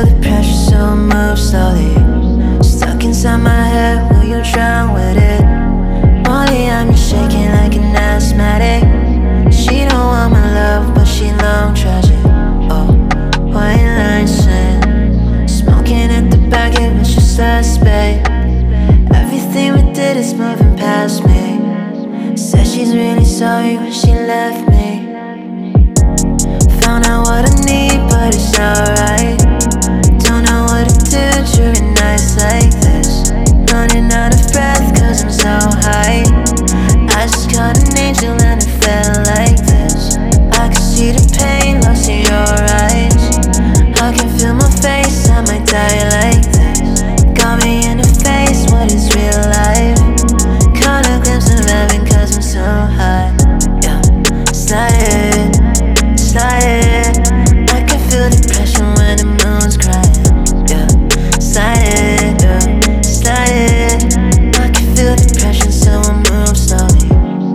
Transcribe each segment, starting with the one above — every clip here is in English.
feel the pressure, so I move slowly. Stuck inside my head, will you drown with it? Molly, I'm just shaking like an asthmatic. She don't want my love, but she long treasure. Oh, white line sin. Smoking at the back, it was just us, babe. Everything we did is moving past me. Said she's really sorry when she left me. Found out what I need, but it's alright. Don't know what to do during nights like this. Running out of breath cause I'm so high. I just caught an angel and it felt like this. I can see the pain lost in your eyes. I can feel my face, I might die like this. Got me in the face, what is real life? Caught a glimpse of heaven cause I'm so high. Yeah, slide it, slide it. I can feel depression when the moon's crying. Yeah, slide it, yeah, slide it. I can feel depression so I move slowly.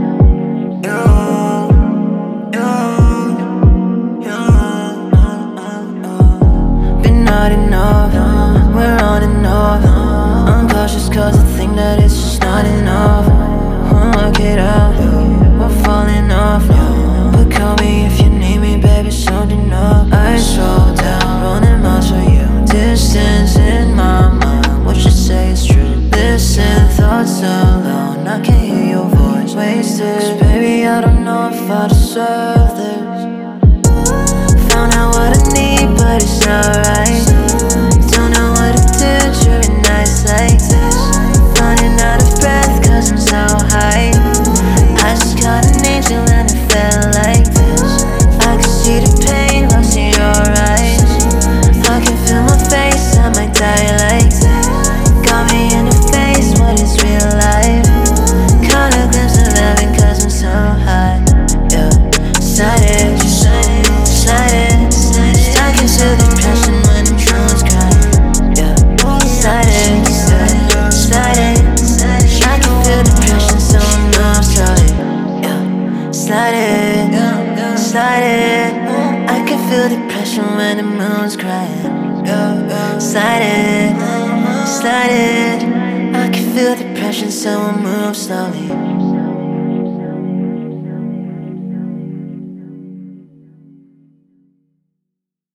Been on and off, we're on and off. I'm cautious cause I think that it's just not enough. Won't work it out, we're falling off now. But call me if you need me, baby, something up. I slow down, running miles for you. Distance in my mind, what you say is true. Listen, thoughts alone, I can hear your voice wasted. 'Cause baby, I don't know if I deserve this. Found out what I need, but it's alright. Don't know what to do during nights like this. Running out of breath cause I'm so high. I just caught an angel and it felt like this. I can see the pain lost in your eyes. I can feel my face, I might die like this. Got me in the face, what is real life? Caught a glimpse of heaven cause I'm so high. Yeah, slide it, slide it, slide it. Stuck into depression when the moon's crying. Yeah, slide it, slide it, slide it. I can feel depression so I move slowly. Yeah, slide it, slide it. I can feel depression when the moon's crying. Yeah, slide it, slide it. I can feel depression so I move slowly.